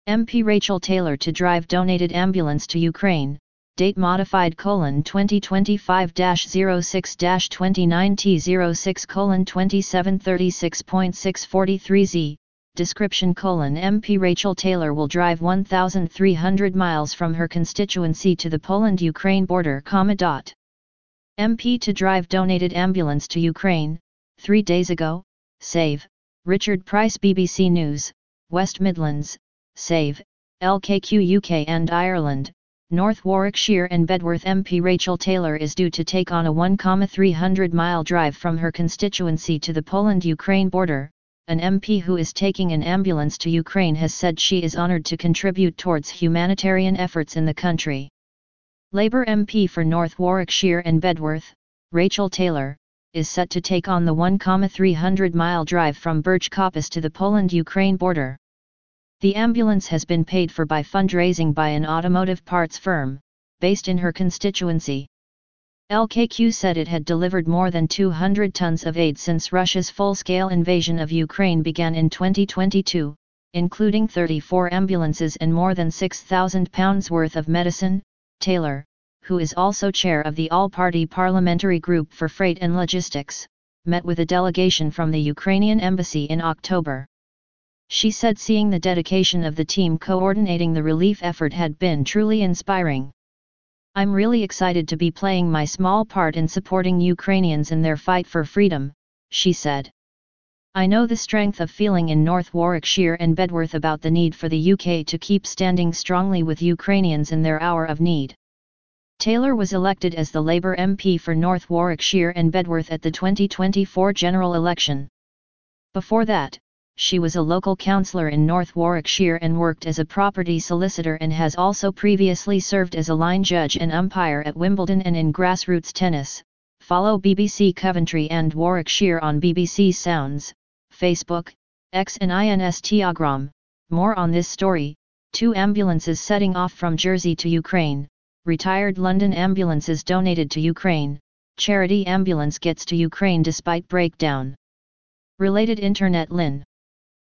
MP Rachel Taylor to drive donated ambulance to Ukraine, date modified: 2025-06-29T06:2736.643Z, description: MP Rachel Taylor will drive 1,300 miles from her constituency to the Poland-Ukraine border, MP to drive donated ambulance to Ukraine, 3 days ago, Save, Richard Price, BBC News, West Midlands, Save, LKQ UK and Ireland, North Warwickshire and Bedworth. MP Rachel Taylor is due to take on a 1,300-mile drive from her constituency to the Poland-Ukraine border. An MP who is taking an ambulance to Ukraine has said she is honoured to contribute towards humanitarian efforts in the country. Labour MP for North Warwickshire and Bedworth, Rachel Taylor, is set to take on the 1,300-mile drive from Birch Coppice to the Poland-Ukraine border. The ambulance has been paid for by fundraising by an automotive parts firm, based in her constituency. LKQ said it had delivered more than 200 tons of aid since Russia's full-scale invasion of Ukraine began in 2022, including 34 ambulances and more than £6,000 worth of medicine. Taylor, who is also chair of the All-Party Parliamentary Group for Freight and Logistics, met with a delegation from the Ukrainian embassy in October. She said seeing the dedication of the team coordinating the relief effort had been truly inspiring. "I'm really excited to be playing my small part in supporting Ukrainians in their fight for freedom," she said. "I know the strength of feeling in North Warwickshire and Bedworth about the need for the UK to keep standing strongly with Ukrainians in their hour of need." Taylor was elected as the Labour MP for North Warwickshire and Bedworth at the 2024 general election. Before that, she was a local councillor in North Warwickshire and worked as a property solicitor, and has also previously served as a line judge and umpire at Wimbledon and in grassroots tennis. Follow BBC Coventry and Warwickshire on BBC Sounds, Facebook, X and Instagram. More on this story: 2 ambulances setting off from Jersey to Ukraine, retired London ambulances donated to Ukraine, charity ambulance gets to Ukraine despite breakdown. Related internet Lynn.